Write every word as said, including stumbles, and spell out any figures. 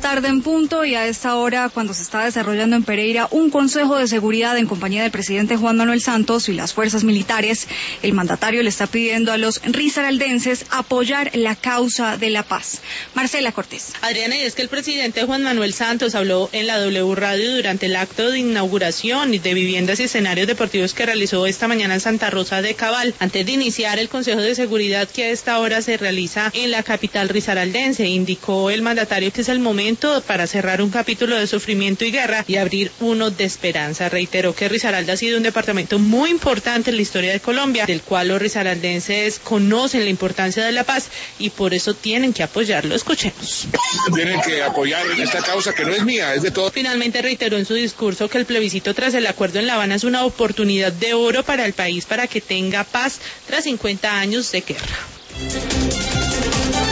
tarde en punto, y a esta hora, cuando se está desarrollando en Pereira un consejo de seguridad en compañía del presidente Juan Manuel Santos y las fuerzas militares, el mandatario le está pidiendo a los risaraldenses apoyar la causa de la paz. Marcela Cortés. Adriana, y es que el presidente Juan Manuel Santos habló en la W Radio durante el acto de inauguración de viviendas y escenarios deportivos que realizó esta mañana en Santa Rosa de Cabal, antes de iniciar el consejo de seguridad que a esta hora se realiza en la capital risaraldense. Indicó el mandatario que es el momento para cerrar un capítulo de sufrimiento y guerra y abrir uno de esperanza. Reiteró que Risaralda ha sido un departamento muy importante en la historia de Colombia, del cual los risaraldenses conocen la importancia de la paz y por eso tienen que apoyarlo. Escuchemos. Tienen que apoyar esta causa que no es mía, es de todos. Finalmente reiteró en su discurso que el plebiscito tras el acuerdo en La Habana es una oportunidad de oro para el país para que tenga paz tras cincuenta años de guerra.